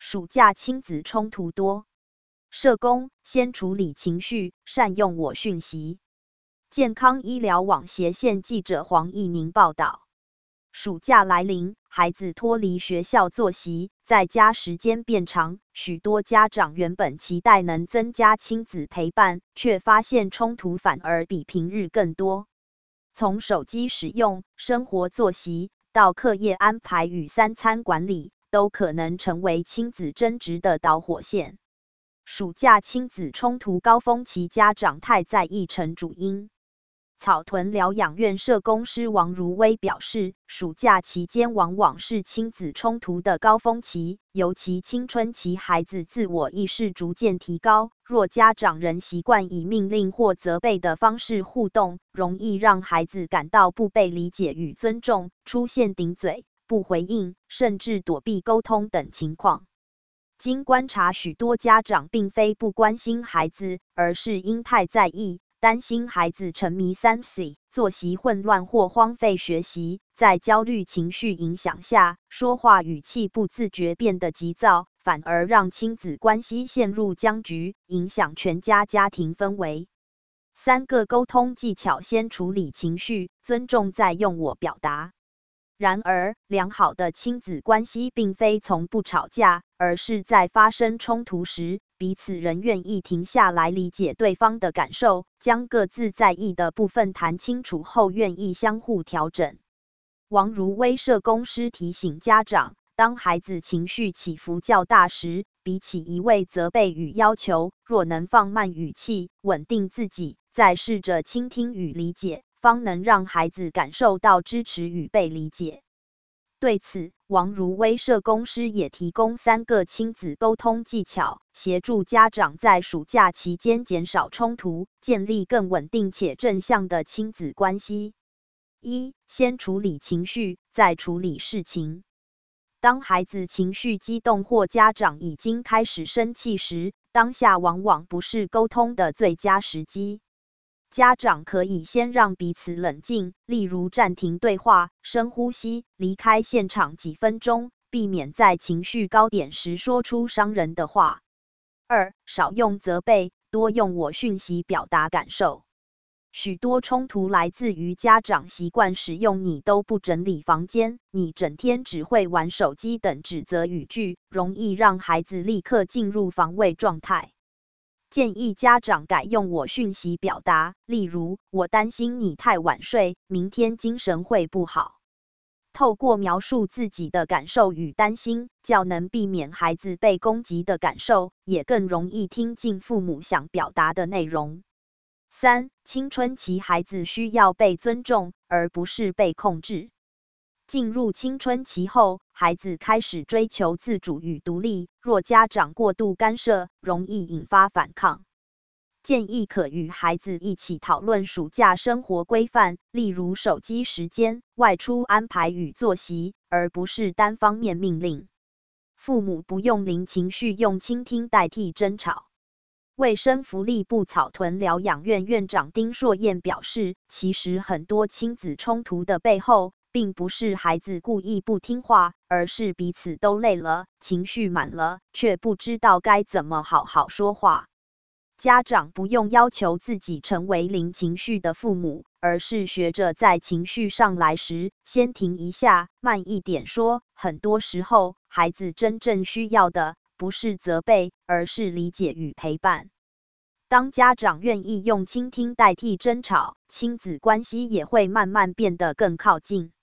暑假亲子冲突多，社工先处理情绪，善用我讯息。健康医疗网斜线记者黄义宁报道，暑假来临，孩子脱离学校作息，在家时间变长，许多家长原本期待能增加亲子陪伴，却发现冲突反而比平日更多。从手机使用、生活作息到课业安排与三餐管理，都可能成为亲子争执的导火线。暑假亲子冲突高峰期，家长太在意成主因。草屯疗养院社工师王如薇表示，暑假期间往往是亲子冲突的高峰期，尤其青春期孩子自我意识逐渐提高，若家长仍习惯以命令或责备的方式互动，容易让孩子感到不被理解与尊重，出现顶嘴、不回应，甚至躲避沟通等情况。经观察，许多家长并非不关心孩子，而是因太在意，担心孩子沉迷3C、作息混乱或荒废学习，在焦虑情绪影响下，说话语气不自觉变得急躁，反而让亲子关系陷入僵局，影响全家家庭氛围。3个沟通技巧：先处理情绪，尊重再用我表达。然而，良好的亲子关系并非从不吵架，而是在发生冲突时，彼此仍愿意停下来理解对方的感受，将各自在意的部分谈清楚后，愿意相互调整。王如薇社工师提醒家长，当孩子情绪起伏较大时，比起一味责备与要求，若能放慢语气，稳定自己，再试着倾听与理解，方能让孩子感受到支持与被理解。对此，王如薇社工师也提供3个亲子沟通技巧，协助家长在暑假期间减少冲突，建立更稳定且正向的亲子关系。1. 先处理情绪，再处理事情。当孩子情绪激动或家长已经开始生气时，当下往往不是沟通的最佳时机。家长可以先让彼此冷静，例如暂停对话，深呼吸，离开现场几分钟，避免在情绪高点时说出伤人的话。2. 少用责备，多用我讯息表达感受。许多冲突来自于家长习惯使用你都不整理房间，你整天只会玩手机等指责语句，容易让孩子立刻进入防卫状态。建议家长改用我讯息表达，例如，我担心你太晚睡，明天精神会不好。透过描述自己的感受与担心，较能避免孩子被攻击的感受，也更容易听进父母想表达的内容。3. 青春期孩子需要被尊重，而不是被控制。进入青春期后，孩子开始追求自主与独立，若家长过度干涉，容易引发反抗。建议可与孩子一起讨论暑假生活规范，例如手机时间、外出安排与作息，而不是单方面命令。父母不用零情绪，用倾听代替争吵。卫生福利部草屯疗养院院长丁硕燕表示，其实很多亲子冲突的背后，并不是孩子故意不听话，而是彼此都累了，情绪满了，却不知道该怎么好好说话。家长不用要求自己成为零情绪的父母，而是学着在情绪上来时，先停一下，慢一点说。很多时候，孩子真正需要的，不是责备，而是理解与陪伴。当家长愿意用倾听代替争吵，亲子关系也会慢慢变得更靠近。